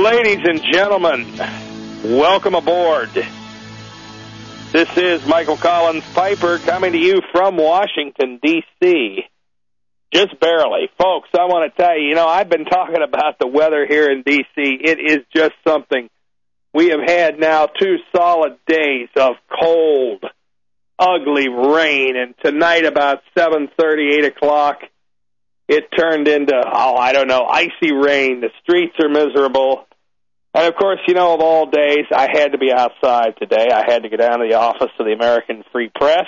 Ladies and gentlemen, welcome aboard. This is Michael Collins Piper coming to you from Washington, D.C. Just barely. Folks, I want to tell you, I've been talking about the weather here in D.C. It is just something. We have had now 2 solid days of cold, ugly rain, and tonight about 7:30, 8 o'clock, it turned into, icy rain. The streets are miserable. And, of course, of all days, I had to be outside today. I had to go down to the office of the American Free Press.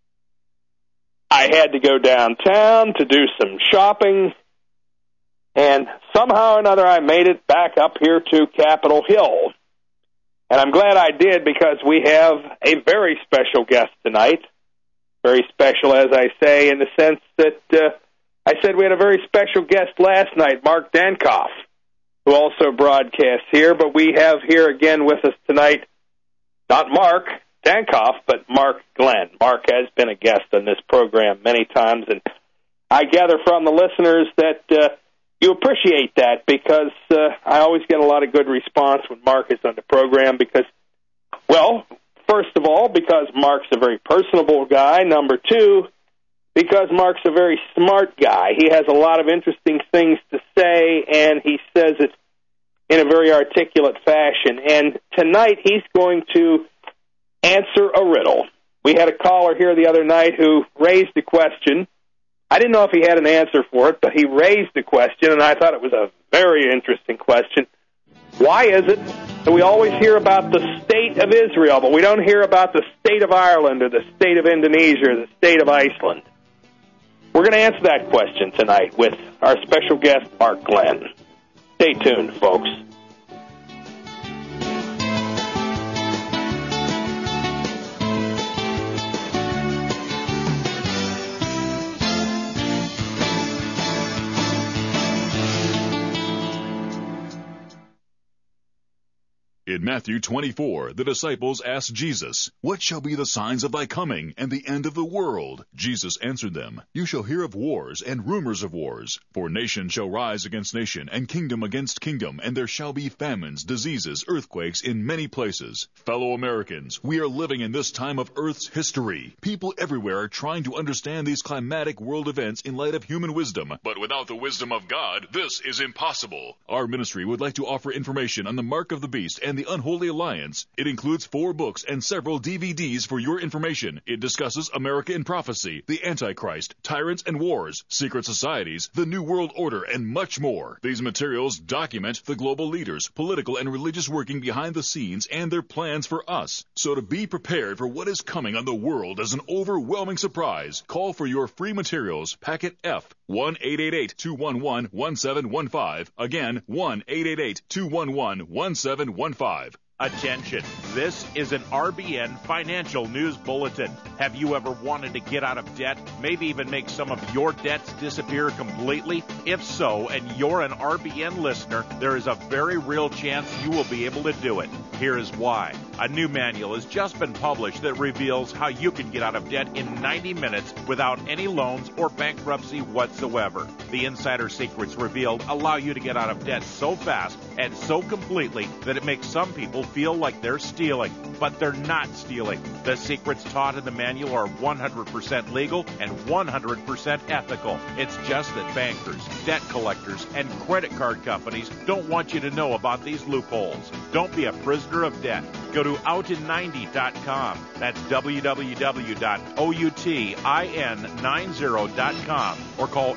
I had to go downtown to do some shopping. And somehow or another, I made it back up here to Capitol Hill. And I'm glad I did because we have a very special guest tonight. Very special, as I say, in the sense that I said we had a very special guest last night, Mark Dankoff, who also broadcasts here, but we have here again with us tonight, not Mark Dankoff, but Mark Glenn. Mark has been a guest on this program many times, and I gather from the listeners that you appreciate that because I always get a lot of good response when Mark is on the program because, well, first of all, because Mark's a very personable guy. Number 2, because Mark's a very smart guy. He has a lot of interesting things to say, and he says it in a very articulate fashion. And tonight he's going to answer a riddle. We had a caller here the other night who raised a question. I didn't know if he had an answer for it, but he raised a question, and I thought it was a very interesting question. Why is it that we always hear about the state of Israel, but we don't hear about the state of Ireland or the state of Indonesia or the state of Iceland? We're going to answer that question tonight with our special guest, Mark Glenn. Stay tuned, folks. In Matthew 24, the disciples asked Jesus, "What shall be the signs of thy coming and the end of the world?" Jesus answered them, "You shall hear of wars and rumors of wars. For nation shall rise against nation, and kingdom against kingdom, and there shall be famines, diseases, earthquakes in many places." Fellow Americans, we are living in this time of Earth's history. People everywhere are trying to understand these climatic world events in light of human wisdom. But without the wisdom of God, this is impossible. Our ministry would like to offer information on the mark of the beast and the Unholy Alliance. It includes 4 books and several DVDs for your information. It discusses America in prophecy, the Antichrist, tyrants and wars, secret societies, the New World Order, and much more. These materials document the global leaders, political and religious working behind the scenes, and their plans for us. So to be prepared for what is coming on the world as an overwhelming surprise, call for your free materials, packet F, 1-888-211-1715. Again, 1-888-211-1715. Attention, this is an RBN Financial News Bulletin. Have you ever wanted to get out of debt, maybe even make some of your debts disappear completely? If so, and you're an RBN listener, there is a very real chance you will be able to do it. Here is why. A new manual has just been published that reveals how you can get out of debt in 90 minutes without any loans or bankruptcy whatsoever. The insider secrets revealed allow you to get out of debt so fast and so completely that it makes some people feel like they're stealing, but they're not stealing. The secrets taught in the manual are 100% legal and 100% ethical. It's just that bankers, debt collectors, and credit card companies don't want you to know about these loopholes. Don't be a prisoner of debt. Go to outin90.com. That's www.outin90.com or call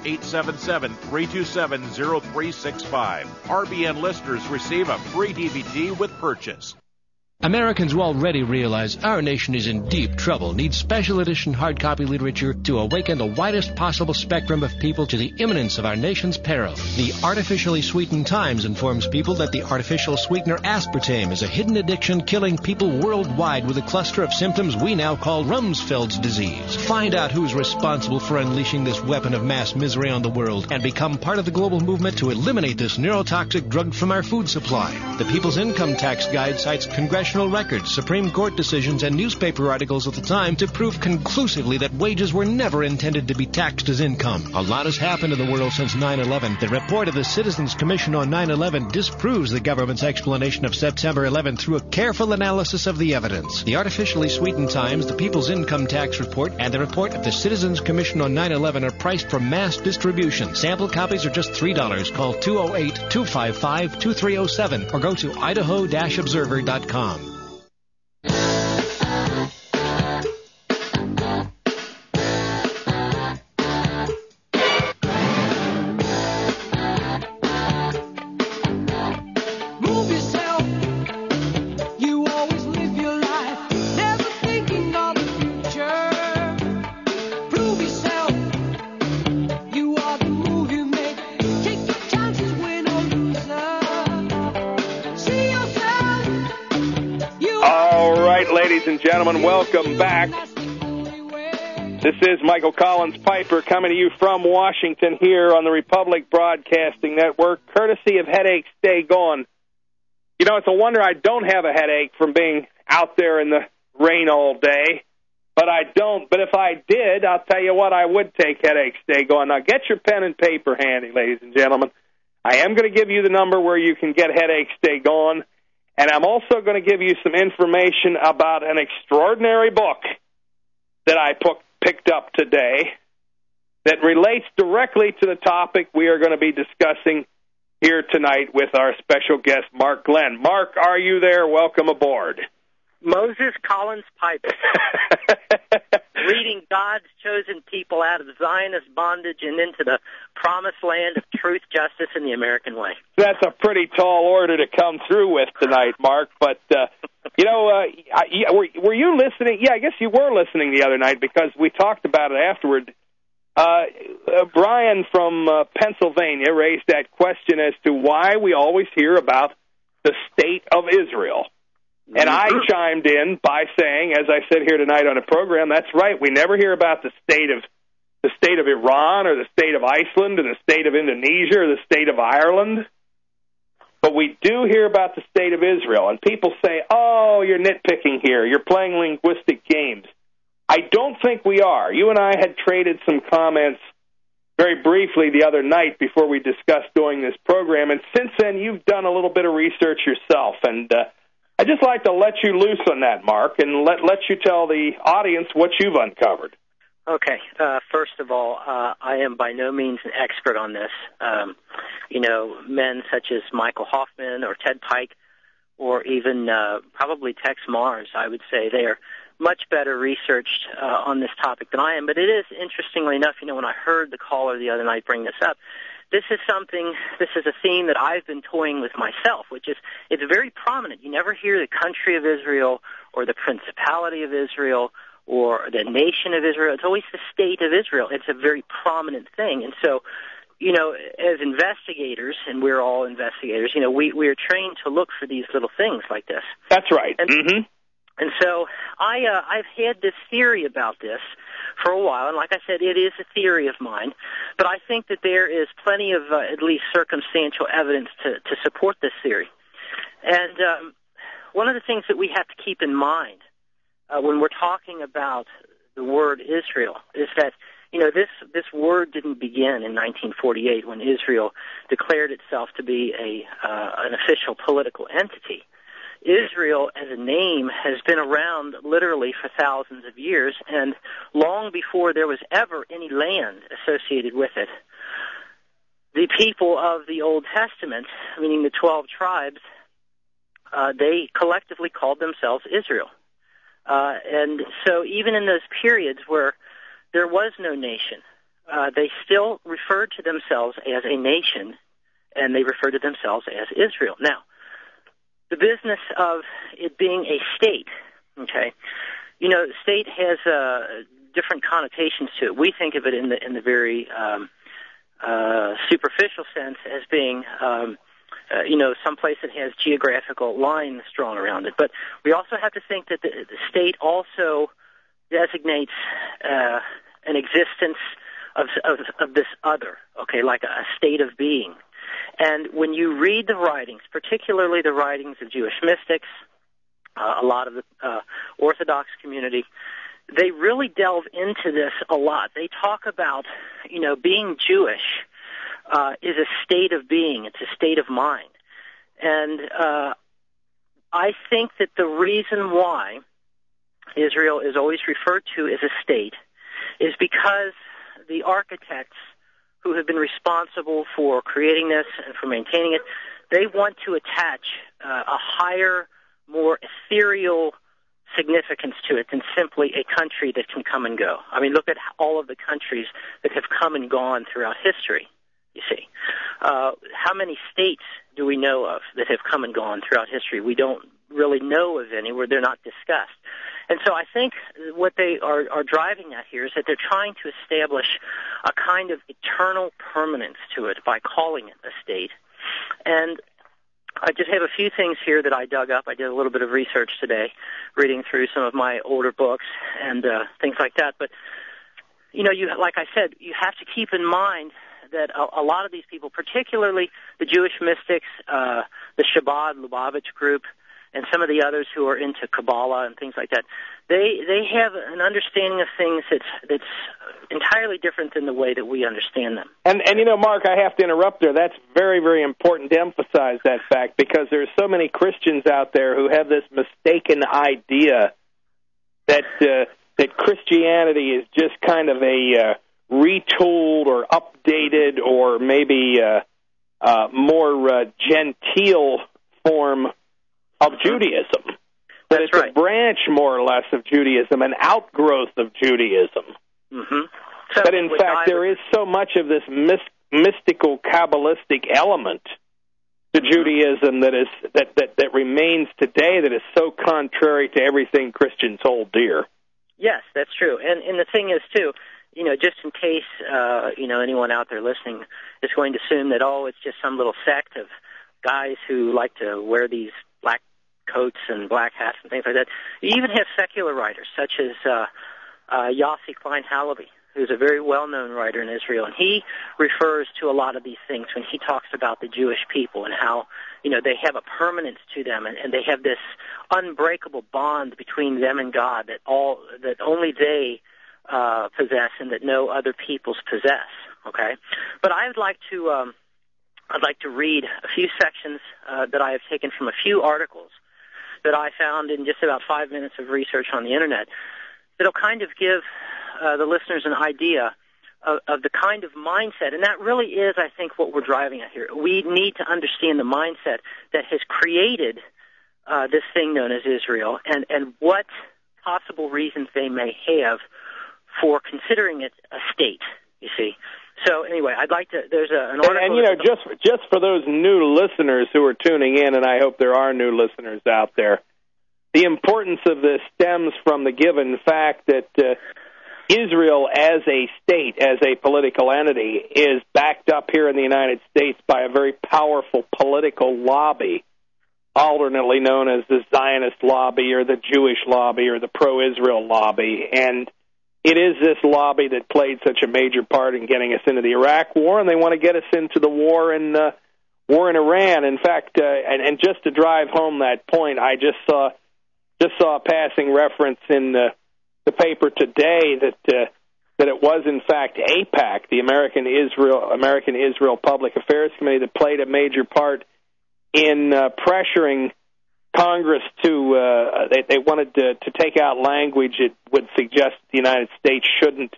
877-327-0365. RBN listeners receive a free DVD with purchase. Americans who already realize our nation is in deep trouble need special edition hard copy literature to awaken the widest possible spectrum of people to the imminence of our nation's peril. The Artificially Sweetened Times informs people that the artificial sweetener aspartame is a hidden addiction killing people worldwide with a cluster of symptoms we now call Rumsfeld's disease. Find out who's responsible for unleashing this weapon of mass misery on the world and become part of the global movement to eliminate this neurotoxic drug from our food supply. The People's Income Tax Guide cites congressional congressional records, Supreme Court decisions, and newspaper articles of the time to prove conclusively that wages were never intended to be taxed as income. A lot has happened in the world since 9/11. The report of the Citizens Commission on 9/11 disproves the government's explanation of September 11 through a careful analysis of the evidence. The artificially sweetened Times, the People's Income Tax Report, and the report of the Citizens Commission on 9/11 are priced for mass distribution. Sample copies are just $3. Call 208-255-2307 or go to idaho-observer.com. Ladies and gentlemen, welcome back. This is Michael Collins Piper coming to you from Washington here on the Republic Broadcasting Network, courtesy of Headache Stay Gone. You know, it's a wonder I don't have a headache from being out there in the rain all day, but I don't. But if I did, I'll tell you what, I would take Headache Stay Gone. Now, get your pen and paper handy, ladies and gentlemen. I am going to give you the number where you can get Headache Stay Gone. And I'm also going to give you some information about an extraordinary book that I picked up today that relates directly to the topic we are going to be discussing here tonight with our special guest, Mark Glenn. Mark, are you there? Welcome aboard. Moses Collins Piper, leading God's chosen people out of Zionist bondage and into the promised land of truth, justice, and the American way. That's a pretty tall order to come through with tonight, Mark. But, were you listening? Yeah, I guess you were listening the other night because we talked about it afterward. Brian from Pennsylvania raised that question as to why we always hear about the state of Israel. And I chimed in by saying, as I said here tonight on the program, that's right. We never hear about the state of Iran or the state of Iceland or the state of Indonesia or the state of Ireland. But we do hear about the state of Israel. And people say, oh, you're nitpicking here. You're playing linguistic games. I don't think we are. You and I had traded some comments very briefly the other night before we discussed doing this program. And since then, you've done a little bit of research yourself. And I'd just like to let you loose on that, Mark, and let you tell the audience what you've uncovered. Okay. First of all, I am by no means an expert on this. Men such as Michael Hoffman or Ted Pike or even probably Tex Mars, I would say they are much better researched on this topic than I am. But it is, interestingly enough, when I heard the caller the other night bring this up, this is a theme that I've been toying with myself, which is, it's very prominent. You never hear the country of Israel or the principality of Israel or the nation of Israel. It's always the state of Israel. It's a very prominent thing. And so, as investigators, and we're all investigators, we are trained to look for these little things like this. That's right. And so I've had this theory about this for a while, and like I said, it is a theory of mine, but I think that there is plenty of at least circumstantial evidence to support this theory. And one of the things that we have to keep in mind when we're talking about the word Israel is that, this word didn't begin in 1948 when Israel declared itself to be an official political entity. Israel as a name has been around literally for thousands of years, and long before there was ever any land associated with it. The people of the Old Testament, meaning the 12 tribes, they collectively called themselves Israel. And so even in those periods where there was no nation, they still referred to themselves as a nation, and they referred to themselves as Israel. Now, the business of it being a state, okay, state has different connotations to it. We think of it in the very superficial sense as being, someplace that has geographical lines drawn around it. But we also have to think that the state also designates an existence of this other, okay, like a state of being. And when you read the writings, particularly the writings of Jewish mystics, a lot of the Orthodox community, they really delve into this a lot. They talk about, being Jewish is a state of being. It's a state of mind. And I think that the reason why Israel is always referred to as a state is because the architects who have been responsible for creating this and for maintaining it, they want to attach a higher, more ethereal significance to it than simply a country that can come and go. I mean, look at all of the countries that have come and gone throughout history, you see. How many states do we know of that have come and gone throughout history? We don't really know of any where they're not discussed. And so I think what they are driving at here is that they're trying to establish a kind of eternal permanence to it by calling it a state. And I just have a few things here that I dug up. I did a little bit of research today, reading through some of my older books and things like that. But, like I said, you have to keep in mind that a lot of these people, particularly the Jewish mystics, the Chabad Lubavitch group, and some of the others who are into Kabbalah and things like that, they have an understanding of things that's entirely different than the way that we understand them. And Mark, I have to interrupt there. That's very, very important to emphasize that fact, because there's so many Christians out there who have this mistaken idea that Christianity is just kind of a retooled or updated or maybe more genteel form of Judaism. That it's a branch, more or less, of Judaism, an outgrowth of Judaism. Mm-hmm. But in fact, there is so much of this mystical, Kabbalistic element to Judaism that remains today, that is so contrary to everything Christians hold dear. Yes, that's true. And the thing is, too, just in case, anyone out there listening is going to assume that, it's just some little sect of guys who like to wear these black coats and black hats and things like that. You even have secular writers, such as Yossi Klein Halaby, who's a very well-known writer in Israel, and he refers to a lot of these things when he talks about the Jewish people and how, they have a permanence to them, and they have this unbreakable bond between them and God that only they possess and that no other peoples possess. Okay, but I'd like to read a few sections that I have taken from a few articles that I found in just about 5 minutes of research on the Internet that'll kind of give the listeners an idea of the kind of mindset, and that really is, I think, what we're driving at here. We need to understand the mindset that has created this thing known as Israel and what possible reasons they may have for considering it a state, you see. So anyway, I'd like to. There's an article. And just for those new listeners who are tuning in, and I hope there are new listeners out there, the importance of this stems from the given fact that Israel, as a state, as a political entity, is backed up here in the United States by a very powerful political lobby, alternately known as the Zionist lobby or the Jewish lobby or the pro-Israel lobby, and it is this lobby that played such a major part in getting us into the Iraq War, and they want to get us into the war in Iran. In fact, and just to drive home that point, I just saw a passing reference in the paper today that it was in fact AIPAC, the American Israel Public Affairs Committee, that played a major part in pressuring Congress to they wanted to take out language it would suggest the United States shouldn't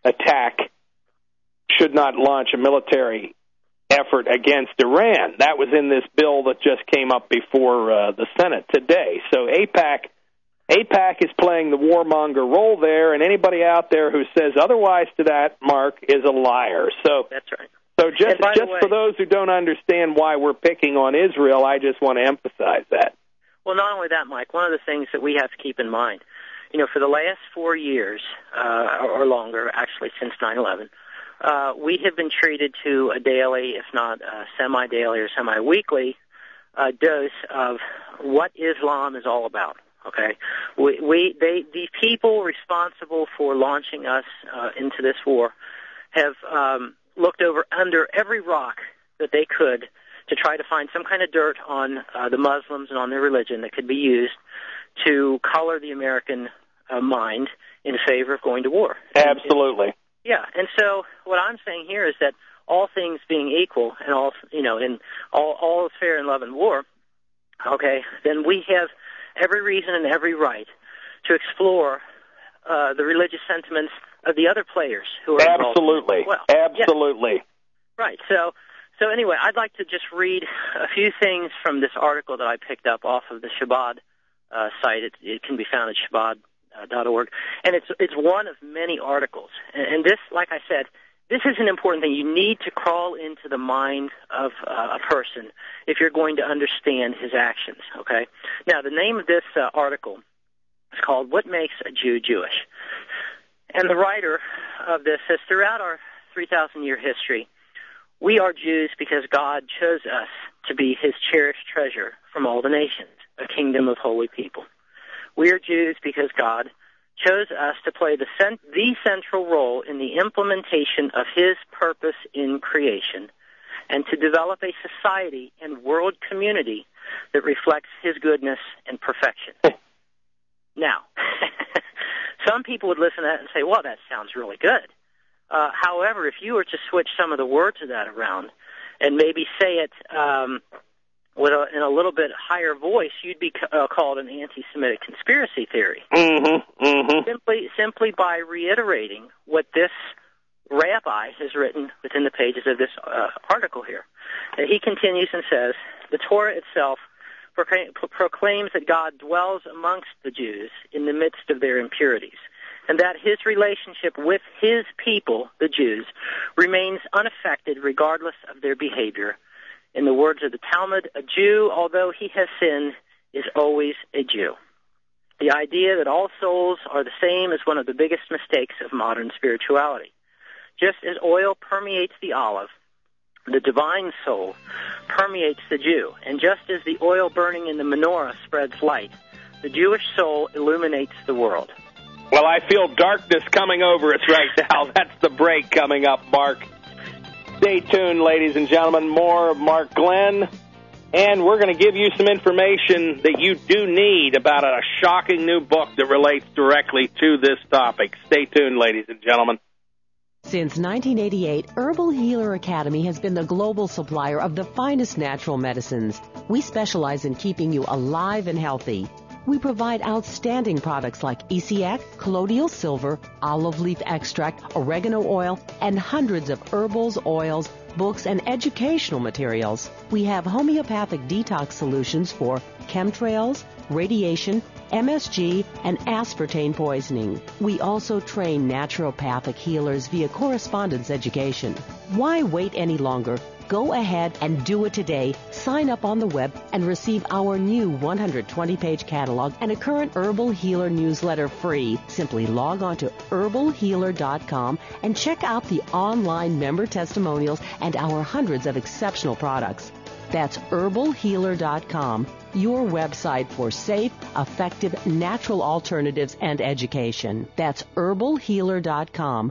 should not launch a military effort against Iran. That was in this bill that just came up before the Senate today. So AIPAC is playing the warmonger role there, and anybody out there who says otherwise to that, Mark, is a liar. So that's right. So just for those who don't understand why we're picking on Israel, I just want to emphasize that. Well, not only that, Mike, one of the things that we have to keep in mind, for the last 4 years, or longer, actually, since 9/11, we have been treated to a daily, if not semi-daily or semi-weekly, dose of what Islam is all about. Okay, the people responsible for launching us into this war have looked over under every rock that they could to try to find some kind of dirt on the Muslims and on their religion that could be used to color the American mind in favor of going to war. Absolutely. Yeah, and so what I'm saying here is that all things being equal, and all is fair in love and war, okay, then we have every reason and every right to explore the religious sentiments of the other players who are involved. Absolutely. Well, absolutely. Yeah. Right. So anyway, I'd like to just read a few things from this article that I picked up off of the Chabad site. It can be found at Chabad.org, and it's one of many articles. And this, like I said, this is an important thing. You need to crawl into the mind of a person if you're going to understand his actions, okay? Now, the name of this article is called What Makes a Jew Jewish? And the writer of this says, throughout our 3,000-year history, we are Jews because God chose us to be his cherished treasure from all the nations, a kingdom of holy people. We are Jews because God chose us to play the central role in the implementation of his purpose in creation and to develop a society and world community that reflects his goodness and perfection. Now, some people would listen to that and say, well, that sounds really good. However, if you were to switch some of the words of that around and maybe say it in a little bit higher voice, you'd be called an anti-Semitic conspiracy theory. Mm-hmm, mm-hmm. Simply by reiterating what this rabbi has written within the pages of this article here. He continues and says, the Torah itself proclaims that God dwells amongst the Jews in the midst of their impurities, and that his relationship with his people, the Jews, remains unaffected regardless of their behavior. In the words of the Talmud, a Jew, although he has sinned, is always a Jew. The idea that all souls are the same is one of the biggest mistakes of modern spirituality. Just as oil permeates the olive, the divine soul permeates the Jew, and just as the oil burning in the menorah spreads light, the Jewish soul illuminates the world. Well, I feel darkness coming over us right now. That's the break coming up, Mark. Stay tuned, ladies and gentlemen. More of Mark Glenn. And we're going to give you some information that you do need about a shocking new book that relates directly to this topic. Stay tuned, ladies and gentlemen. Since 1988, Herbal Healer Academy has been the global supplier of the finest natural medicines. We specialize in keeping you alive and healthy. We provide outstanding products like ECX, colloidal silver, olive leaf extract, oregano oil, and hundreds of herbals, oils, books, and educational materials. We have homeopathic detox solutions for chemtrails, radiation, MSG, and aspartame poisoning. We also train naturopathic healers via correspondence education. Why wait any longer? Go ahead and do it today. Sign up on the web and receive our new 120-page catalog and a current Herbal Healer newsletter free. Simply log on to herbalhealer.com and check out the online member testimonials and our hundreds of exceptional products. That's herbalhealer.com, your website for safe, effective, natural alternatives and education. That's herbalhealer.com.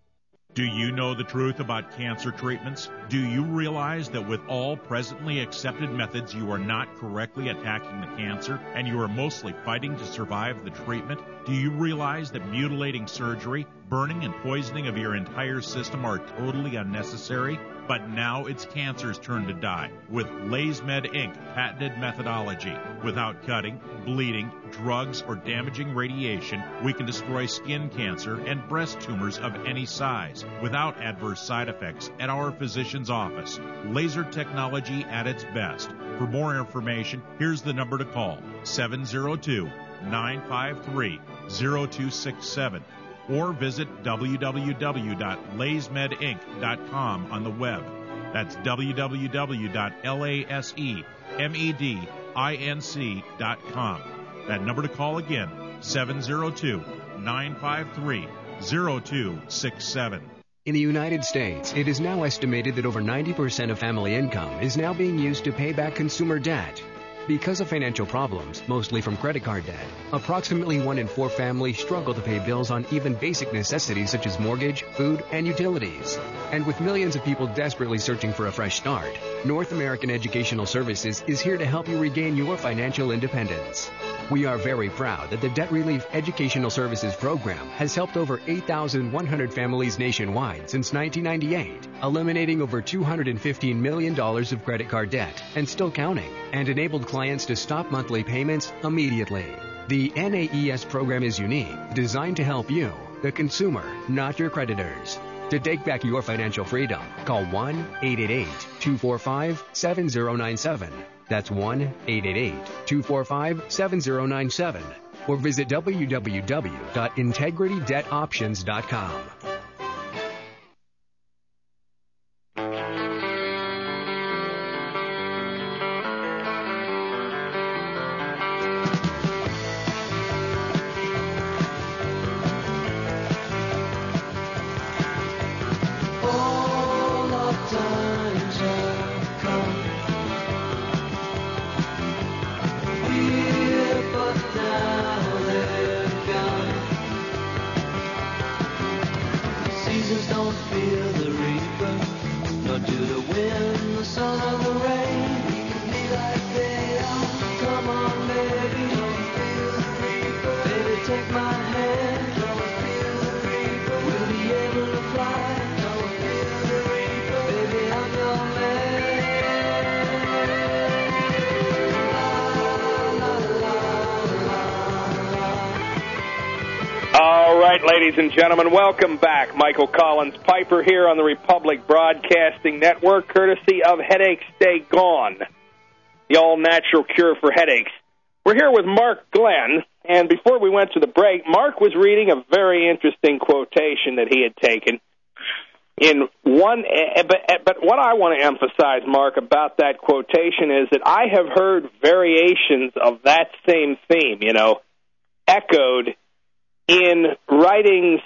Do you know the truth about cancer treatments? Do you realize that with all presently accepted methods, you are not correctly attacking the cancer and you are mostly fighting to survive the treatment? Do you realize that mutilating surgery, burning and poisoning of your entire system are totally unnecessary? But now it's cancer's turn to die with LaysMed Inc. patented methodology. Without cutting, bleeding, drugs, or damaging radiation, we can destroy skin cancer and breast tumors of any size without adverse side effects at our physician's office. Laser technology at its best. For more information, here's the number to call, 702-953-0267. Or visit www.laysmedinc.com on the web. That's www.laysmedinc.com. That number to call again, 702-953-0267. In the United States, it is now estimated that over 90% of family income is now being used to pay back consumer debt. Because of financial problems, mostly from credit card debt, approximately 1 in 4 families struggle to pay bills on even basic necessities such as mortgage, food, and utilities. And with millions of people desperately searching for a fresh start, North American Educational Services is here to help you regain your financial independence. We are very proud that the Debt Relief Educational Services Program has helped over 8,100 families nationwide since 1998, eliminating over $215 million of credit card debt and still counting, and enabled clients to stop monthly payments immediately. The NAES program is unique, designed to help you, the consumer, not your creditors. To take back your financial freedom, call 1-888-245-7097. That's 1-888-245-7097. Or visit www.integritydebtoptions.com. Ladies and gentlemen, welcome back. Michael Collins Piper here on the Republic Broadcasting Network, courtesy of Headaches Stay Gone, the all-natural cure for headaches. We're here with Mark Glenn, and before we went to the break, Mark was reading a very interesting quotation that he had taken. But what I want to emphasize, Mark, about that quotation is that I have heard variations of that same theme, echoed in writings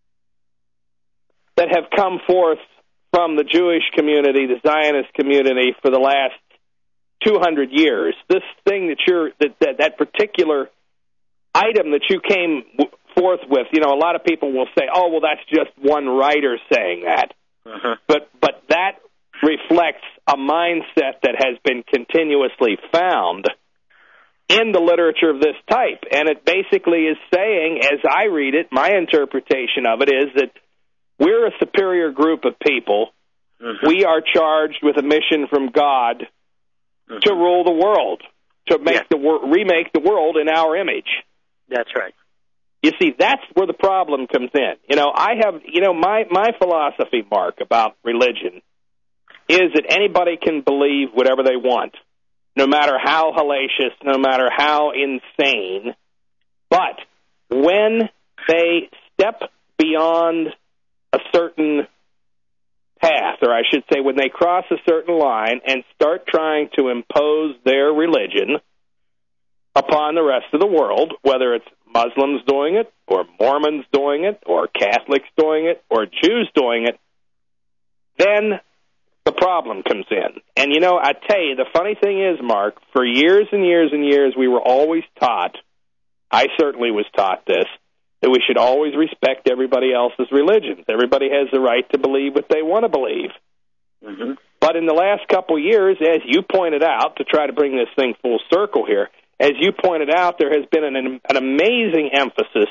that have come forth from the Jewish community, the Zionist community, for the last 200 years. This thing that particular item that you came forth with, a lot of people will say, oh, well, that's just one writer saying that. Uh-huh. But that reflects a mindset that has been continuously found in the literature of this type. And it basically is saying, as I read it, my interpretation of it is that we're a superior group of people. Mm-hmm. We are charged with a mission from God to rule the world, to make remake the world in our image. That's right. You see, that's where the problem comes in. I have, my philosophy, Mark, about religion is that anybody can believe whatever they want, no matter how hellacious, no matter how insane. But when they step beyond a certain path, or I should say when they cross a certain line and start trying to impose their religion upon the rest of the world, whether it's Muslims doing it, or Mormons doing it, or Catholics doing it, or Jews doing it, then the problem comes in. And, I tell you, the funny thing is, Mark, for years and years and years, we were always taught, I certainly was taught this, that we should always respect everybody else's religions. Everybody has the right to believe what they want to believe. Mm-hmm. But in the last couple of years, as you pointed out, to try to bring this thing full circle here, as you pointed out, there has been an amazing emphasis,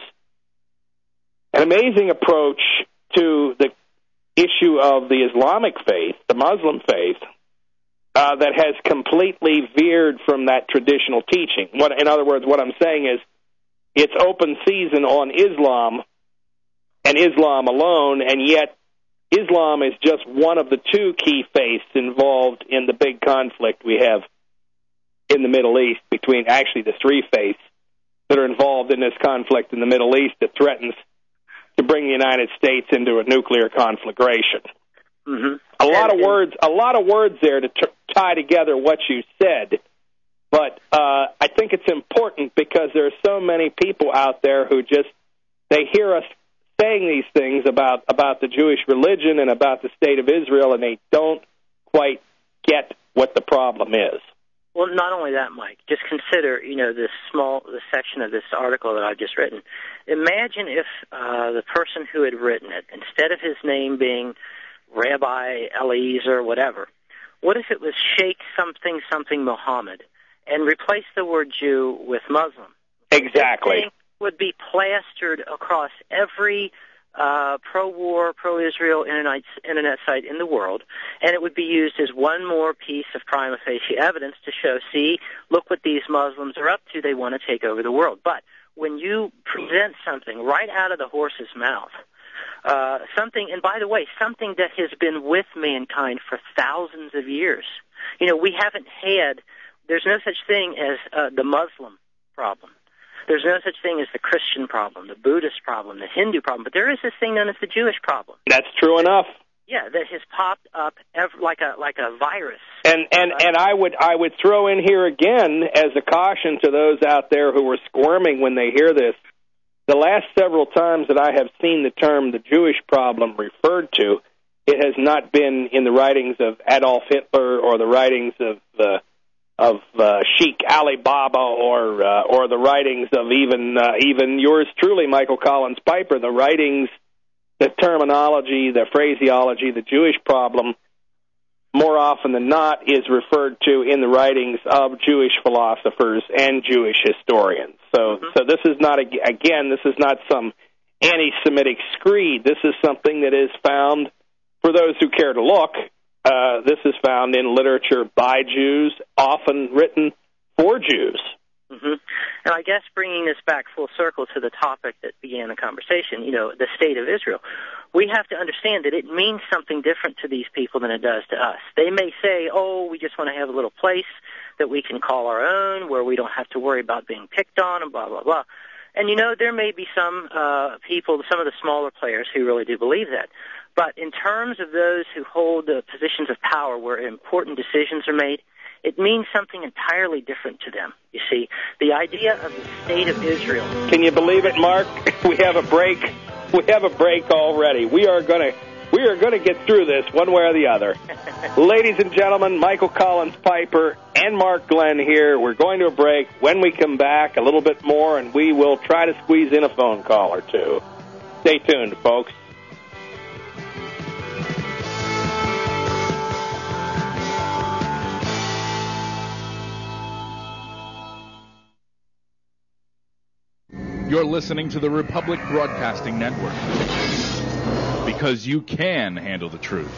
an amazing approach to the issue of the Islamic faith, the Muslim faith, that has completely veered from that traditional teaching. In other words, what I'm saying is it's open season on Islam and Islam alone, and yet Islam is just one of the two key faiths involved in the big conflict we have in the Middle East, between actually the three faiths that are involved in this conflict in the Middle East that threatens to bring the United States into a nuclear conflagration. Mm-hmm. A lot of words there to tie together what you said. But I think it's important because there are so many people out there who they hear us saying these things about the Jewish religion and about the state of Israel, and they don't quite get what the problem is. Well, not only that, Mike, just consider, this section of this article that I've just written. Imagine if the person who had written it, instead of his name being Rabbi Eliezer or whatever, What if it was Sheikh something something Muhammad, and replace the word Jew with Muslim? Exactly. This thing would be plastered across every pro-war, pro-Israel internet site in the world, and it would be used as one more piece of prima facie evidence to show, see, look what these Muslims are up to. They want to take over the world. But when you present something right out of the horse's mouth, something, and by the way, something that has been with mankind for thousands of years. We haven't had, there's no such thing as the Muslim problem. There's no such thing as the Christian problem, the Buddhist problem, the Hindu problem, but there is this thing known as the Jewish problem. That's true enough. Yeah, that has popped up like a virus. And I would throw in here again as a caution to those out there who are squirming when they hear this. The last several times that I have seen the term the Jewish problem referred to, it has not been in the writings of Adolf Hitler or the writings of Sheikh Ali Baba or the writings of even yours truly, Michael Collins Piper. The writings, the terminology, the phraseology, the Jewish problem, more often than not, is referred to in the writings of Jewish philosophers and Jewish historians. So this is not, again, this is not some anti-Semitic screed. This is something that is found, for those who care to look, this is found in literature by Jews, often written for Jews. Mm-hmm. And I guess bringing this back full circle to the topic that began the conversation, the state of Israel, we have to understand that it means something different to these people than it does to us. They may say, we just want to have a little place that we can call our own, where we don't have to worry about being picked on and blah, blah, blah. And, there may be some people, some of the smaller players who really do believe that. But in terms of those who hold the positions of power where important decisions are made, it means something entirely different to them. You see, the idea of the state of Israel. Can you believe it, Mark? We have a break. We have a break already. We are going to get through this one way or the other. Ladies and gentlemen, Michael Collins Piper and Mark Glenn here. We're going to a break. When we come back, a little bit more, and we will try to squeeze in a phone call or two. Stay tuned, folks. You're listening to the Republic Broadcasting Network, because you can handle the truth.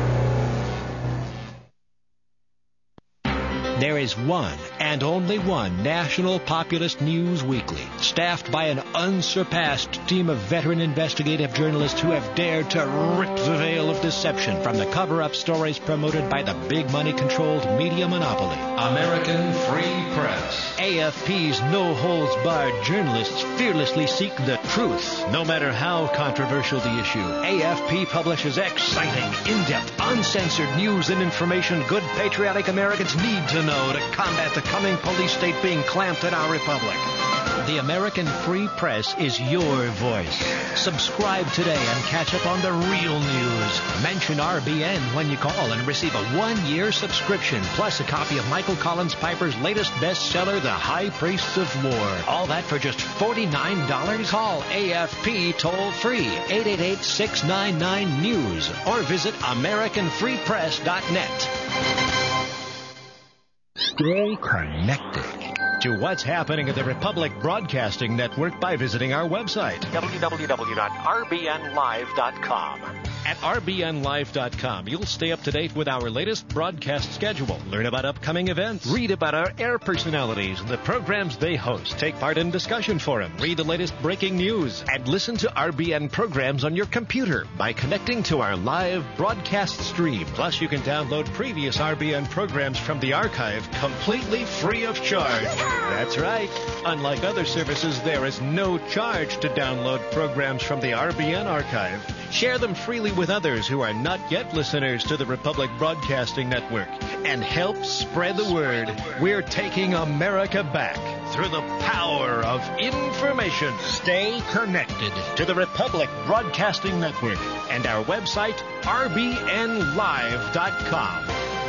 There is one and only one national populist news weekly, staffed by an unsurpassed team of veteran investigative journalists who have dared to rip the veil of deception from the cover-up stories promoted by the big money-controlled media monopoly. American Free Press. AFP's no-holds-barred journalists fearlessly seek the truth, no matter how controversial the issue. AFP publishes exciting, in-depth, uncensored news and information good patriotic Americans need to know to combat the coming police state being clamped in our republic. The American Free Press is your voice. Subscribe today and catch up on the real news. Mention RBN when you call and receive a 1-year subscription, plus a copy of Michael Collins Piper's latest bestseller, The High Priests of War. All that for just $49? Call AFP toll-free, 888-699-NEWS, or visit AmericanFreePress.net. Stay connected to what's happening at the Republic Broadcasting Network by visiting our website, www.rbnlive.com. At rbnlive.com, you'll stay up to date with our latest broadcast schedule, learn about upcoming events, read about our air personalities and the programs they host, take part in discussion forum, read the latest breaking news, and listen to RBN programs on your computer by connecting to our live broadcast stream. Plus, you can download previous RBN programs from the archive completely free of charge. That's right. Unlike other services, there is no charge to download programs from the RBN archive. Share them freely with others who are not yet listeners to the Republic Broadcasting Network, and help spread the word. We're taking America back through the power of information. Stay connected to the Republic Broadcasting Network and our website, rbnlive.com.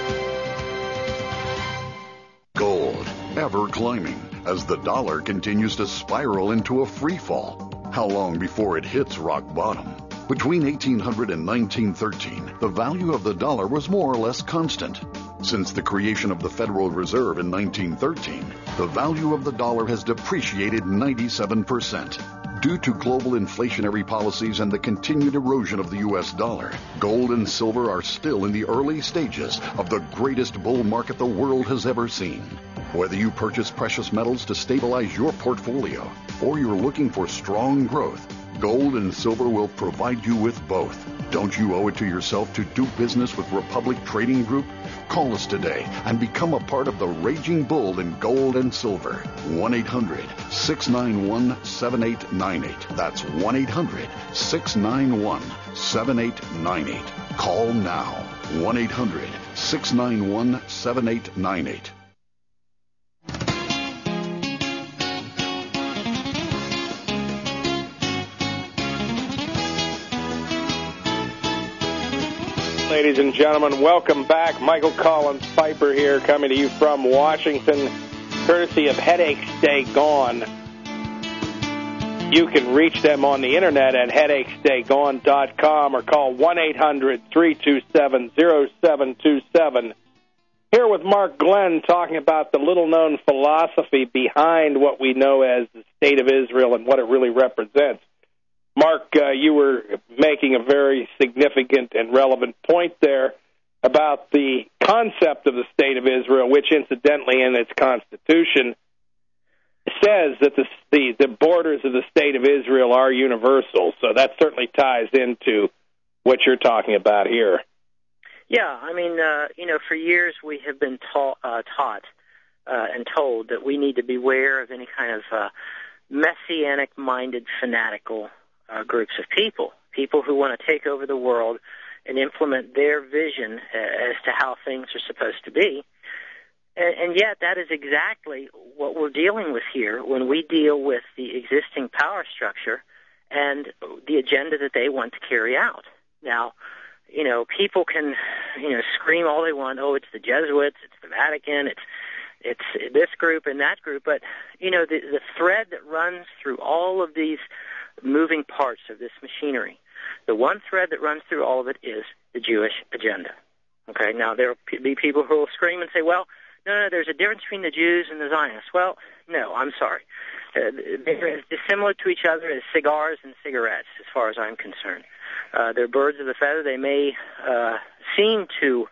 Gold, ever climbing, as the dollar continues to spiral into a free fall. How long before it hits rock bottom? Between 1800 and 1913, the value of the dollar was more or less constant. Since the creation of the Federal Reserve in 1913, the value of the dollar has depreciated 97%. Due to global inflationary policies and the continued erosion of the U.S. dollar, gold and silver are still in the early stages of the greatest bull market the world has ever seen. Whether you purchase precious metals to stabilize your portfolio or you're looking for strong growth, gold and silver will provide you with both. Don't you owe it to yourself to do business with Republic Trading Group? Call us today and become a part of the Raging Bull in gold and silver. 1-800-691-7898. That's 1-800-691-7898. Call now. 1-800-691-7898. Ladies and gentlemen, welcome back. Michael Collins Piper here, coming to you from Washington, courtesy of Headache Stay Gone. You can reach them on the internet at headachestaygone.com or call 1-800-327-0727. Here with Mark Glenn talking about the little-known philosophy behind what we know as the State of Israel and what it really represents. Mark, you were making a very significant and relevant point there about the concept of the State of Israel, which incidentally in its Constitution says that the borders of the State of Israel are universal. So that certainly ties into what you're talking about here. Yeah, I mean, for years we have been taught and told that we need to beware of any kind of messianic-minded fanatical groups of people who want to take over the world and implement their vision as to how things are supposed to be. And yet that is exactly what we're dealing with here when we deal with the existing power structure and the agenda that they want to carry out. Now, people can, scream all they want, oh, it's the Jesuits, it's the Vatican, it's this group and that group, but, the thread that runs through all of these moving parts of this machinery, the one thread that runs through all of it is the Jewish agenda. Okay, now there will be people who will scream and say, well, no, there's a difference between the Jews and the Zionists. Well, no, I'm sorry. They're as dissimilar to each other as cigars and cigarettes, as far as I'm concerned. They're birds of a feather. They may seem to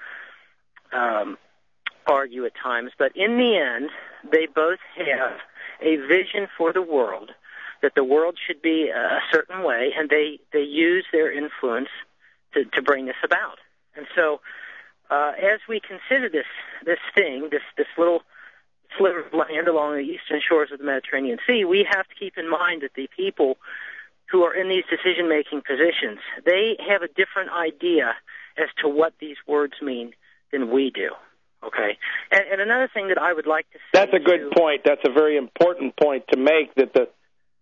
argue at times, but in the end, they both have a vision for the world, that the world should be a certain way, and they use their influence to bring this about. And so as we consider this little sliver of land along the eastern shores of the Mediterranean Sea, we have to keep in mind that the people who are in these decision-making positions, they have a different idea as to what these words mean than we do. Okay? And another thing that I would like to say... That's a good point. That's a very important point to make, that the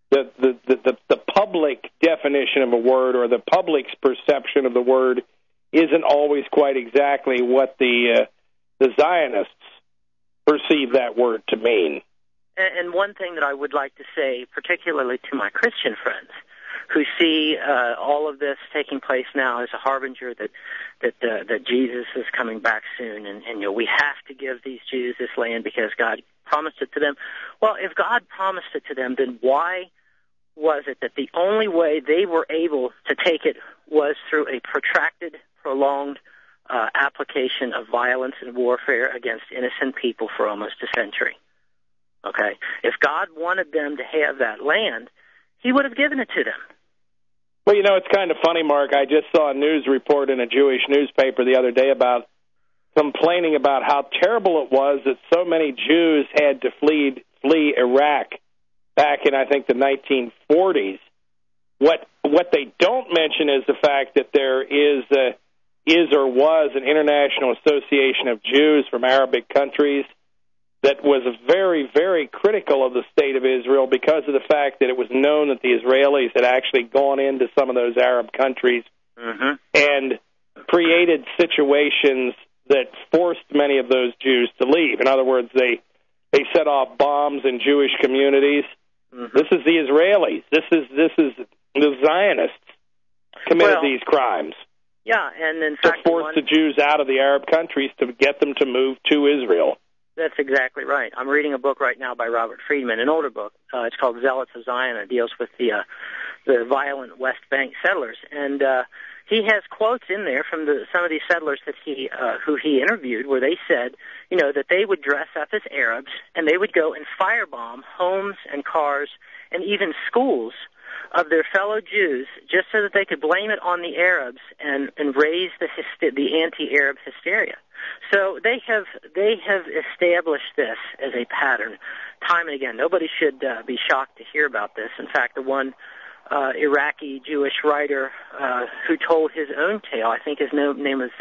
public definition of a word or the public's perception of the word isn't always quite exactly what the Zionists perceive that word to mean. And one thing that I would like to say, particularly to my Christian friends, who see all of this taking place now as a harbinger that Jesus is coming back soon, and we have to give these Jews this land because God promised it to them. Well, if God promised it to them, then why was it that the only way they were able to take it was through a protracted, prolonged application of violence and warfare against innocent people for almost a century? Okay? If God wanted them to have that land, he would have given it to them. Well, it's kind of funny, Mark. I just saw a news report in a Jewish newspaper the other day about complaining about how terrible it was that so many Jews had to flee Iraq back in, I think, the 1940s. What they don't mention is the fact that there is or was an international association of Jews from Arabic countries that was very, very critical of the State of Israel because of the fact that it was known that the Israelis had actually gone into some of those Arab countries and created situations that forced many of those Jews to leave. In other words, they set off bombs in Jewish communities. This is the Israelis. This is the Zionists. committed these crimes. Yeah, and in to fact, force the Jews out of the Arab countries to get them to move to Israel. That's exactly right. I'm reading a book right now by Robert Friedman, an older book. It's called Zealots of Zion. It deals with the violent West Bank settlers, and he has quotes in there from some of these settlers that who he interviewed, where they said, that they would dress up as Arabs and they would go and firebomb homes and cars and even schools of their fellow Jews, just so that they could blame it on the Arabs and raise the anti-Arab hysteria. So they have established this as a pattern time and again. Nobody should be shocked to hear about this. In fact, the one Iraqi Jewish writer who told his own tale, I think his name is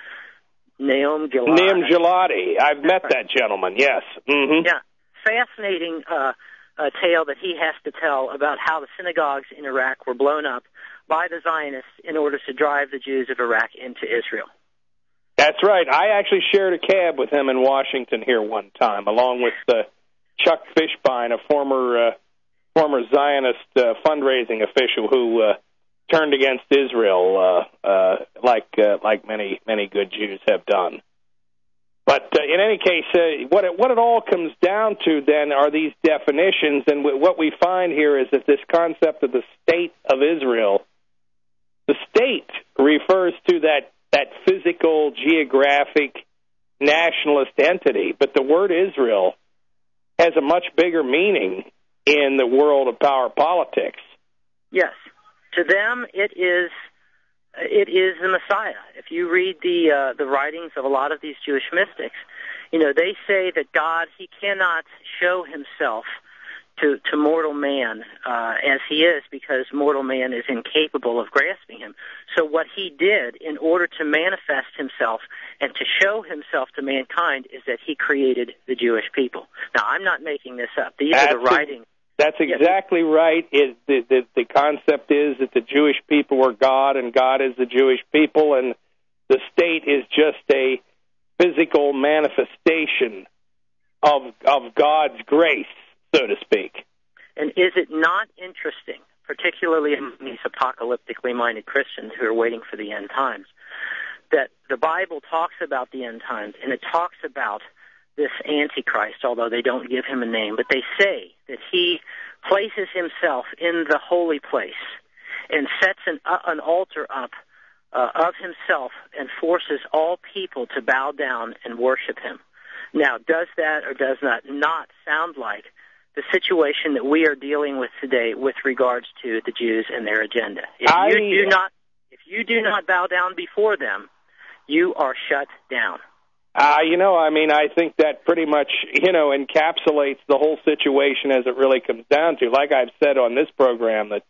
Naum Giladi. Naum Giladi. I've met that gentleman, yes. Mm-hmm. Yeah, fascinating a tale that he has to tell about how the synagogues in Iraq were blown up by the Zionists in order to drive the Jews of Iraq into Israel. That's right. I actually shared a cab with him in Washington here one time, along with Chuck Fishbein, a former Zionist fundraising official who turned against Israel, like many good Jews have done. But in any case, what it all comes down to then are these definitions, and what we find here is that this concept of the state of Israel, the state refers to that physical, geographic, nationalist entity, but the word Israel has a much bigger meaning in the world of power politics. Yes. To them, it is the Messiah. If you read the writings of a lot of these Jewish mystics, they say that God, he cannot show himself to mortal man as he is, because mortal man is incapable of grasping him. So what he did in order to manifest himself and to show himself to mankind is that he created the Jewish people. Now, I'm not making this up. These are the writings. That's exactly right. The concept is that the Jewish people are God, and God is the Jewish people, and the state is just a physical manifestation of God's grace, so to speak. And is it not interesting, particularly in these apocalyptically minded Christians who are waiting for the end times, that the Bible talks about the end times, and it talks about this Antichrist, although they don't give him a name, but they say that he places himself in the holy place and sets an altar up of himself and forces all people to bow down and worship him. Now, does that or does that not sound like the situation that we are dealing with today with regards to the Jews and their agenda? If you do not bow down before them, you are shut down. I think that pretty much, encapsulates the whole situation as it really comes down to. Like I've said on this program, that,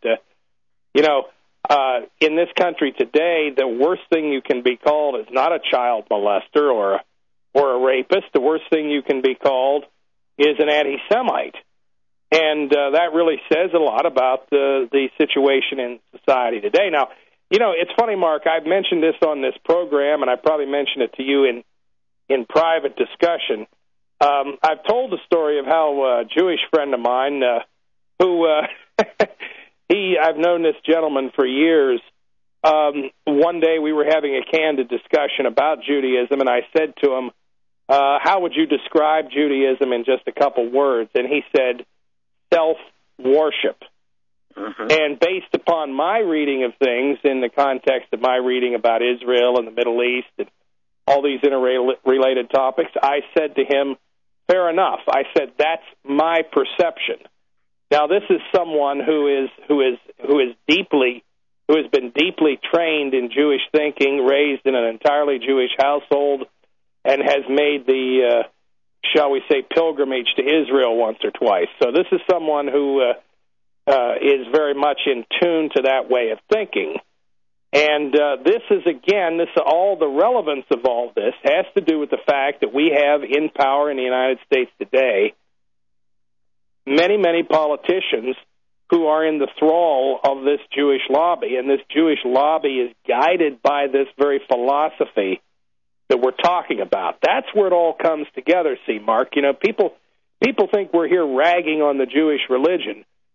in this country today, the worst thing you can be called is not a child molester or a rapist. The worst thing you can be called is an anti-Semite. And that really says a lot about the situation in society today. Now, it's funny, Mark, I've mentioned this on this program, and I probably mentioned it to you in private discussion. I've told the story of how a Jewish friend of mine, who I've known this gentleman for years. One day we were having a candid discussion about Judaism, and I said to him, how would you describe Judaism in just a couple words? And he said, self-worship. Mm-hmm. And based upon my reading of things, in the context of my reading about Israel and the Middle East and all these interrelated topics, I said to him, fair enough. I said, that's my perception. Now, this is someone who has been deeply trained in Jewish thinking, raised in an entirely Jewish household, and has made the, shall we say, pilgrimage to Israel once or twice. So this is someone who is very much in tune to that way of thinking. And this is, again, all the relevance of all this has to do with the fact that we have in power in the United States today many, many politicians who are in the thrall of this Jewish lobby, and this Jewish lobby is guided by this very philosophy that we're talking about. That's where it all comes together, see, Mark. People think we're here ragging on the Jewish religion.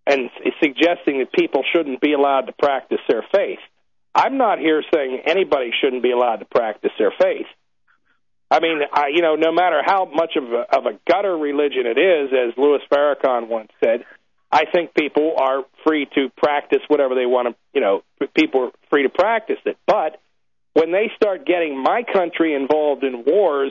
and suggesting that people shouldn't be allowed to practice their faith. I'm not here saying anybody shouldn't be allowed to practice their faith. I mean, no matter how much of a gutter religion it is, as Louis Farrakhan once said, I think people are free to practice whatever they want to, people are free to practice it. But when they start getting my country involved in wars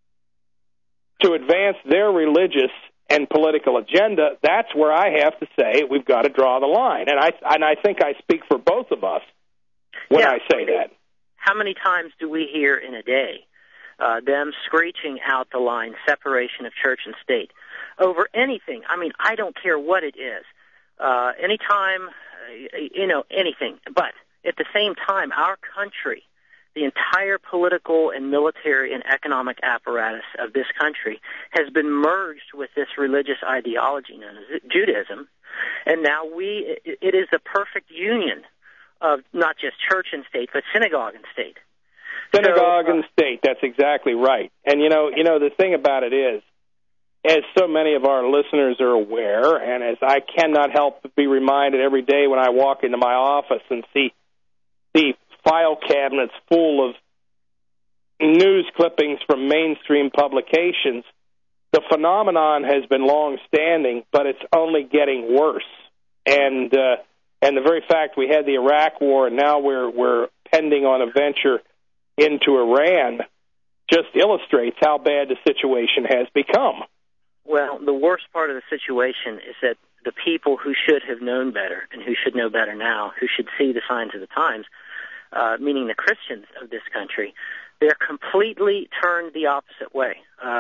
to advance their religious and political agenda, that's where I have to say we've got to draw the line. And I think I speak for both of us when I say that. How many times do we hear in a day them screeching out the line, separation of church and state, over anything? I mean, I don't care what it is. Anytime, anything. But at the same time, our country, the entire political and military and economic apparatus of this country has been merged with this religious ideology known as Judaism. And now it is the perfect union of not just church and state, but synagogue and state. Synagogue and state, that's exactly right. And, the thing about it is, as so many of our listeners are aware, and as I cannot help but be reminded every day when I walk into my office and see the file cabinets full of news clippings from mainstream publications, the phenomenon has been long-standing, but it's only getting worse. And the very fact we had the Iraq War and now we're pending on a venture into Iran just illustrates how bad the situation has become. Well, the worst part of the situation is that the people who should have known better and who should know better now, who should see the signs of the times, meaning the Christians of this country, they're completely turned the opposite way.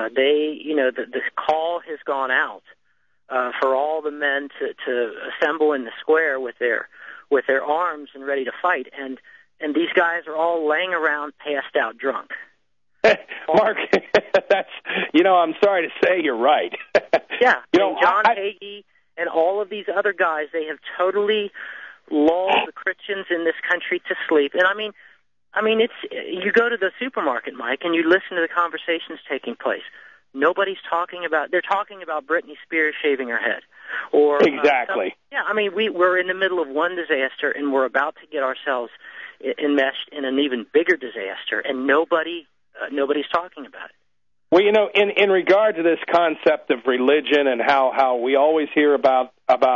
The call has gone out for all the men to assemble in the square with their arms and ready to fight, and these guys are all laying around passed out drunk. Mark, that's, I'm sorry to say you're right. Yeah, John Hagee and all of these other guys, they have totally lulled the Christians in this country to sleep. And I mean, it's, you go to the supermarket, Mike, and you listen to the conversations taking place. Nobody's talking about, they're talking about Britney Spears shaving her head. Or exactly. We're in the middle of one disaster, and we're about to get ourselves enmeshed in an even bigger disaster, and nobody's talking about it. Well, in regard to this concept of religion and how we always hear about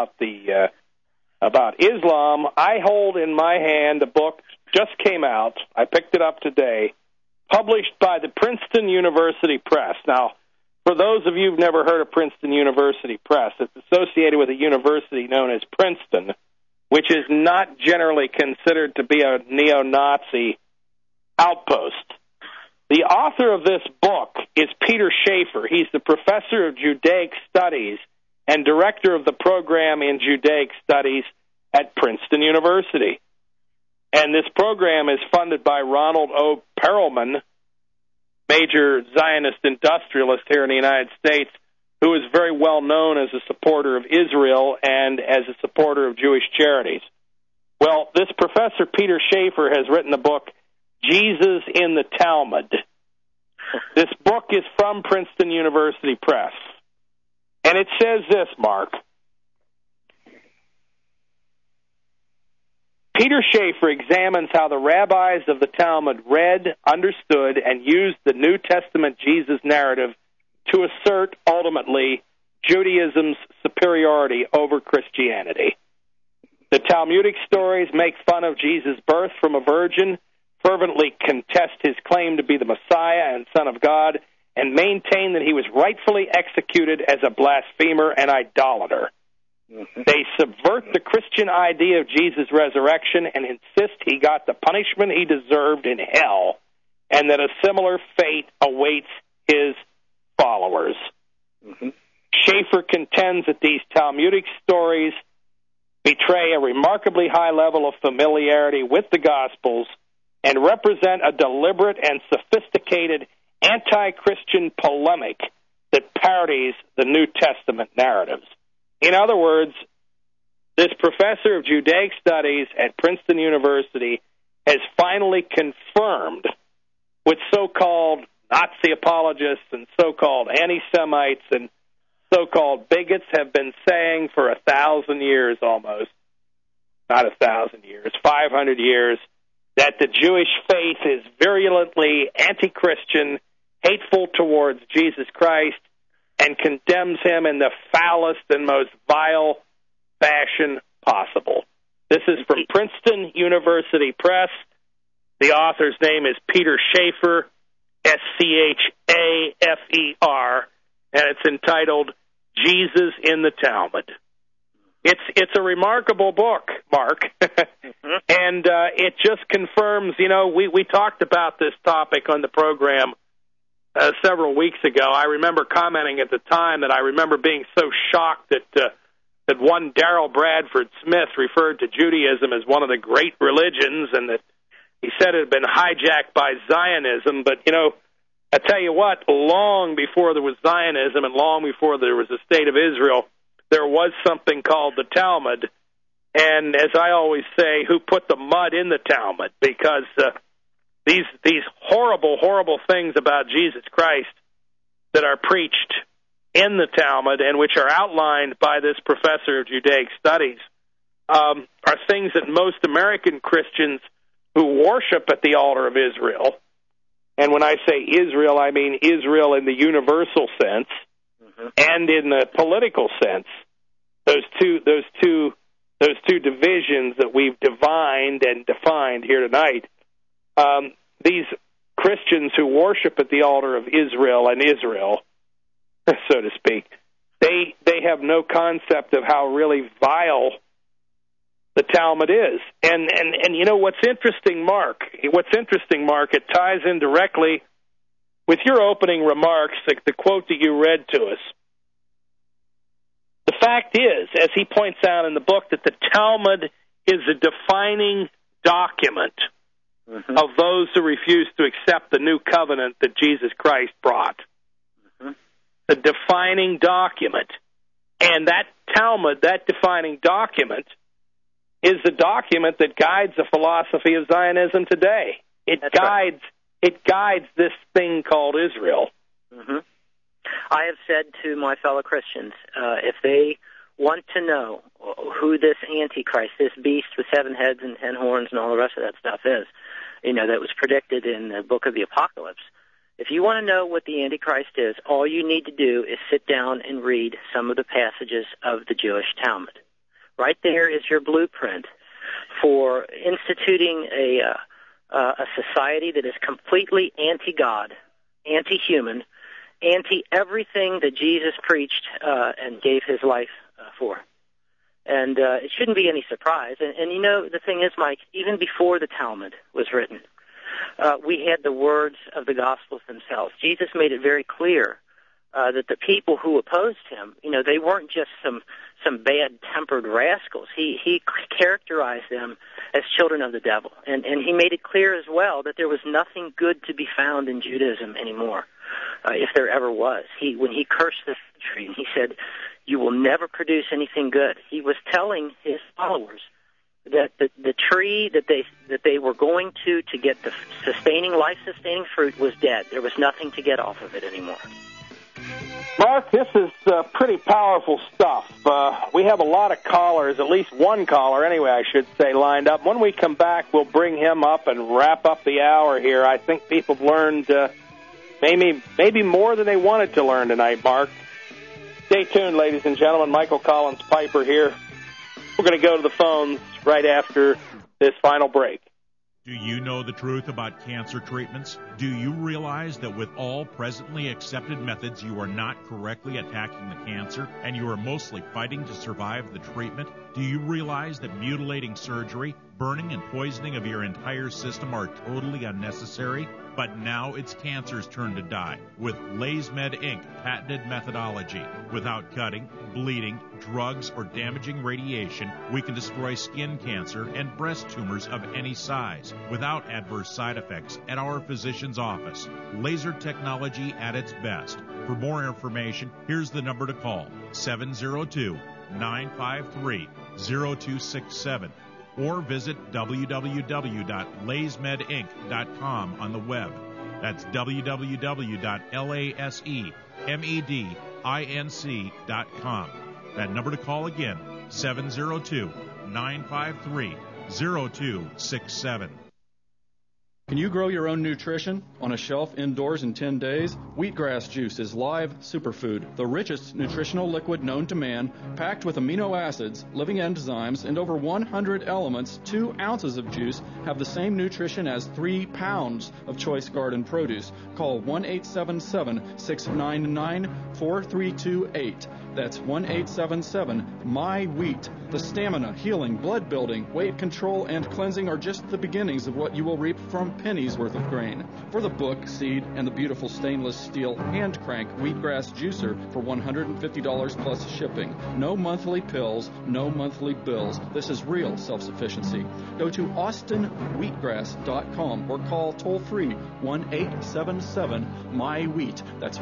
Islam, I hold in my hand a book, just came out, I picked it up today, published by the Princeton University Press. Now, for those of you who've never heard of Princeton University Press, it's associated with a university known as Princeton, which is not generally considered to be a neo-Nazi outpost. The author of this book is Peter Schaefer. He's the professor of Judaic Studies and director of the program in Judaic Studies at Princeton University. And this program is funded by Ronald O. Perelman, major Zionist industrialist here in the United States, who is very well known as a supporter of Israel and as a supporter of Jewish charities. Well, this professor, Peter Schaefer, has written a book, Jesus in the Talmud. This book is from Princeton University Press. And it says this, Mark. Peter Schaefer examines how the rabbis of the Talmud read, understood, and used the New Testament Jesus narrative to assert, ultimately, Judaism's superiority over Christianity. The Talmudic stories make fun of Jesus' birth from a virgin, fervently contest his claim to be the Messiah and Son of God, and maintain that he was rightfully executed as a blasphemer and idolater. Mm-hmm. They subvert the Christian idea of Jesus' resurrection and insist he got the punishment he deserved in hell, and that a similar fate awaits his followers. Mm-hmm. Schaefer contends that these Talmudic stories betray a remarkably high level of familiarity with the Gospels and represent a deliberate and sophisticated anti-Christian polemic that parodies the New Testament narratives. In other words, this professor of Judaic Studies at Princeton University has finally confirmed with so-called Nazi apologists and so-called anti-Semites and so-called bigots have been saying for 1,000 years almost, not 1,000 years, 500 years, that the Jewish faith is virulently anti-Christian, hateful towards Jesus Christ, and condemns him in the foulest and most vile fashion possible. This is from Princeton University Press. The author's name is Peter Schaefer, Schafer, and it's entitled Jesus in the Talmud. It's a remarkable book, Mark, and it just confirms, we talked about this topic on the program several weeks ago. I remember commenting at the time that I remember being so shocked that one Darrell Bradford Smith referred to Judaism as one of the great religions, and that he said it had been hijacked by Zionism. But, I tell you what, long before there was Zionism and long before there was the State of Israel, there was something called the Talmud. And as I always say, who put the mud in the Talmud? Because these horrible, horrible things about Jesus Christ that are preached in the Talmud and which are outlined by this professor of Judaic studies are things that most American Christians who worship at the altar of Israel, and when I say Israel, I mean Israel in the universal sense and in the political sense, those two divisions that we've divined and defined here tonight. These Christians who worship at the altar of Israel and Israel, so to speak, they have no concept of how really vile the Talmud is. And what's interesting, Mark, it ties in directly with your opening remarks, the quote that you read to us. The fact is, as he points out in the book, that the Talmud is a defining document of those who refuse to accept the new covenant that Jesus Christ brought. The defining document. And that Talmud, that defining document, is the document that guides the philosophy of Zionism today. It guides this thing called Israel. I have said to my fellow Christians, if they want to know who this Antichrist, this beast with 7 heads and 10 horns and all the rest of that stuff is, that was predicted in the book of the Apocalypse, if you want to know what the Antichrist is, all you need to do is sit down and read some of the passages of the Jewish Talmud. Right there is your blueprint for instituting a society that is completely anti-God, anti-human, anti-everything that Jesus preached and gave his life for. And it shouldn't be any surprise. And the thing is, Mike, even before the Talmud was written, we had the words of the Gospels themselves. Jesus made it very clear that the people who opposed him, they weren't just some bad-tempered rascals. He characterized them as children of the devil. And he made it clear as well that there was nothing good to be found in Judaism anymore, if there ever was. When he cursed the tree, and he said, "You will never produce anything good," he was telling his followers that the tree that they were going to get the life-sustaining fruit was dead. There was nothing to get off of it anymore. Mark, this is pretty powerful stuff. We have a lot of callers, at least one caller anyway, I should say, lined up. When we come back, we'll bring him up and wrap up the hour here. I think people have learned maybe more than they wanted to learn tonight, Mark. Stay tuned, ladies and gentlemen. Michael Collins Piper here. We're going to go to the phones right after this final break. Do you know the truth about cancer treatments? Do you realize that with all presently accepted methods, you are not correctly attacking the cancer, and you are mostly fighting to survive the treatment? Do you realize that mutilating surgery, burning and poisoning of your entire system are totally unnecessary? But now it's cancer's turn to die with LaysMed Inc. patented methodology. Without cutting, bleeding, drugs, or damaging radiation, we can destroy skin cancer and breast tumors of any size without adverse side effects at our physician's office. Laser technology at its best. For more information, here's the number to call, 702-953-0267. Or visit www.laysmedinc.com on the web. That's www.lasemedinc.com. INC.com. That number to call again, 702-953-0267. Can you grow your own nutrition on a shelf indoors in 10 days? Wheatgrass juice is live superfood, the richest nutritional liquid known to man, packed with amino acids, living enzymes, and over 100 elements. 2 ounces of juice have the same nutrition as 3 pounds of choice garden produce. Call 1-877-699-4328. That's 1-877-MY-WHEAT. The stamina, healing, blood building, weight control, and cleansing are just the beginnings of what you will reap from pennies worth of grain. For the book, seed, and the beautiful stainless steel hand crank wheatgrass juicer for $150 plus shipping. No monthly pills, no monthly bills. This is real self-sufficiency. Go to austinwheatgrass.com or call toll-free 1-877-MY-WHEAT. That's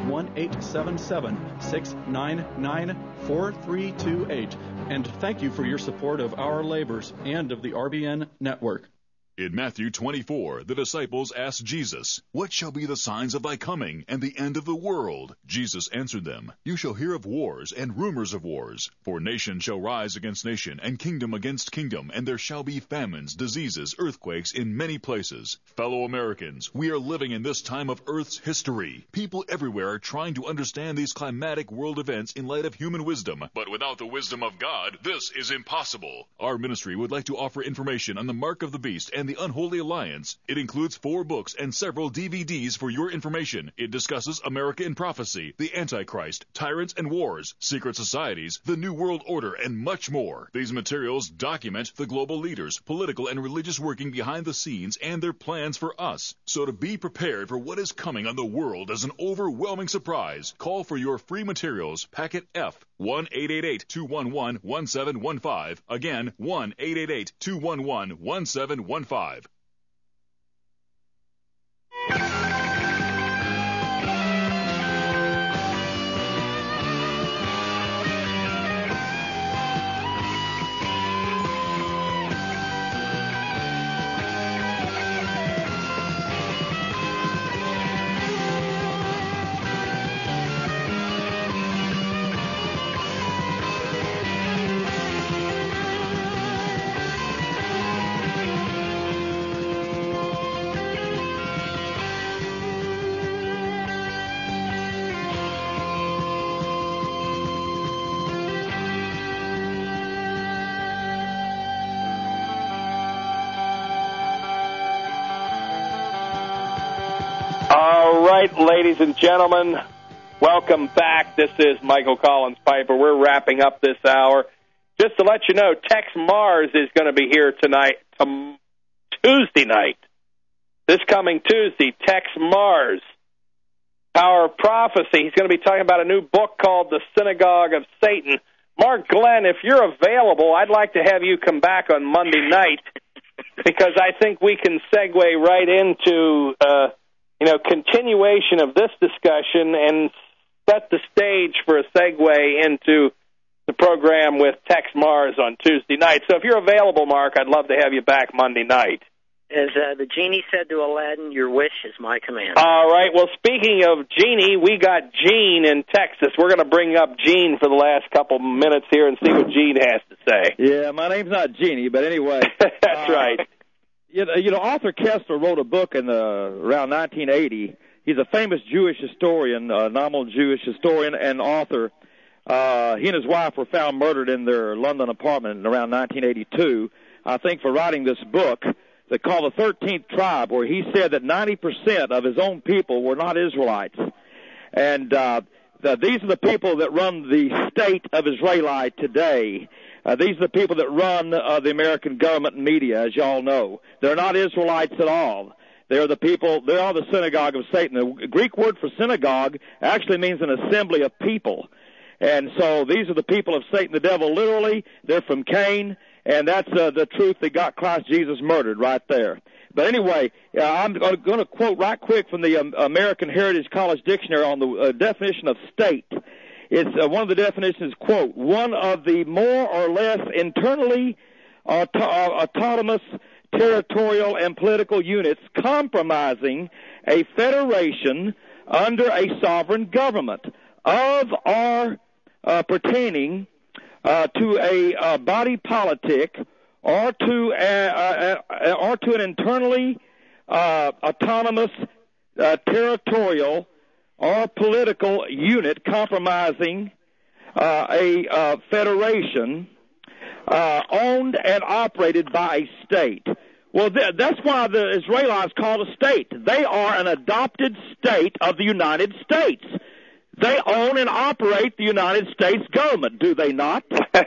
1-877-699-4328. And thank you for your support of our labors and of the RBN Network. In Matthew 24, the disciples asked Jesus, "What shall be the signs of thy coming and the end of the world?" Jesus answered them, "You shall hear of wars and rumors of wars. For nation shall rise against nation, and kingdom against kingdom, and there shall be famines, diseases, earthquakes in many places." Fellow Americans, we are living in this time of Earth's history. People everywhere are trying to understand these climatic world events in light of human wisdom. But without the wisdom of God, this is impossible. Our ministry would like to offer information on the mark of the beast and the Unholy Alliance. It includes 4 books and several DVDs for your information. It discusses America in prophecy, the Antichrist, tyrants and wars, secret societies, the New World Order, and much more. These materials document the global leaders, political and religious working behind the scenes, and their plans for us. So to be prepared for what is coming on the world as an overwhelming surprise, call for your free materials, Packet F, 1-888-211-1715. Again, 1-888-211-1715. Ladies and gentlemen, welcome back. This is Michael Collins Piper. We're wrapping up this hour. Just to let you know, Tex Mars is going to be here tonight, Tuesday night. This coming Tuesday, Tex Mars, Power of Prophecy. He's going to be talking about a new book called The Synagogue of Satan. Mark Glenn, if you're available, I'd like to have you come back on Monday night because I think we can segue right into continuation of this discussion and set the stage for a segue into the program with Tex Mars on Tuesday night. So if you're available, Mark, I'd love to have you back Monday night. As the genie said to Aladdin, your wish is my command. All right. Well, speaking of Genie, we got Gene in Texas. We're going to bring up Gene for the last couple minutes here and see what Gene has to say. Yeah, my name's not Genie, but anyway. That's right. Arthur Kessler wrote a book in around 1980. He's a famous Jewish historian, nominal Jewish historian and author. He and his wife were found murdered in their London apartment in around 1982, I think, for writing this book they call the 13th Tribe, where he said that 90% of his own people were not Israelites. And these are the people that run the state of Israeli today. These are the people that run the American government and media, as y'all know. They're not Israelites at all. They're the people, they are the synagogue of Satan. The Greek word for synagogue actually means an assembly of people. And so these are the people of Satan, the devil, literally. They're from Cain, and that's the truth that got Christ Jesus murdered right there. But anyway, I'm going to quote right quick from the American Heritage College Dictionary on the definition of state. It's one of the definitions, quote, one of the more or less internally autonomous territorial and political units comprising a federation under a sovereign government, of or pertaining to a body politic or to an internally autonomous territorial or political unit compromising a federation owned and operated by a state. Well, that's why the Israelites called a state. They are an adopted state of the United States. They own and operate the United States government, do they not?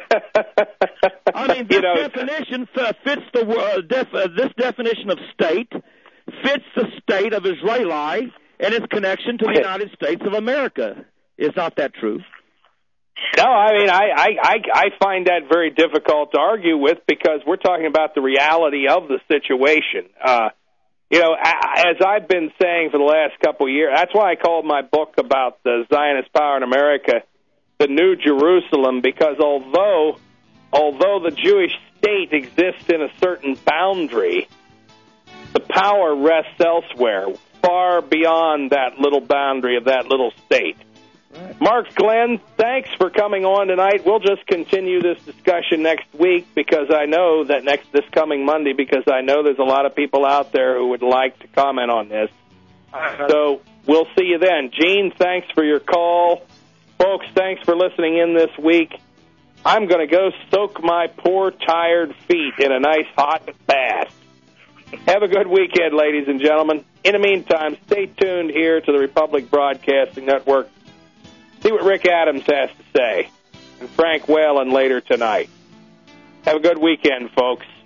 I mean, this definition fits this definition of state fits the state of Israeli and its connection to the United States of America. Is not that true? No, I mean, I find that very difficult to argue with because we're talking about the reality of the situation. As I've been saying for the last couple of years, that's why I called my book about the Zionist power in America the New Jerusalem, because although the Jewish state exists in a certain boundary, the power rests elsewhere, far beyond that little boundary of that little state. Right. Mark Glenn, thanks for coming on tonight. We'll just continue this discussion next week because I know that this coming Monday, because I know there's a lot of people out there who would like to comment on this. So we'll see you then. Gene, thanks for your call. Folks, thanks for listening in this week. I'm going to go soak my poor, tired feet in a nice hot bath. Have a good weekend, ladies and gentlemen. In the meantime, stay tuned here to the Republic Broadcasting Network. See what Rick Adams has to say, and Frank Whalen later tonight. Have a good weekend, folks.